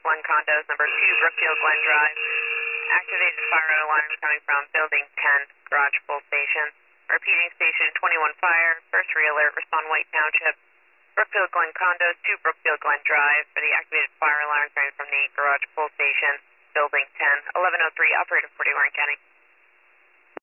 Glen Condos, number 2, Brookfield Glen Drive. Activated fire alarm coming from building 10, garage pull station. Repeating station 21 fire, first re-alert, respond White Township. Brookfield Glen Condos, 2 Brookfield Glen Drive for the activated fire alarm coming from the garage pull station, building 10, 1103, operator 40 Warren County.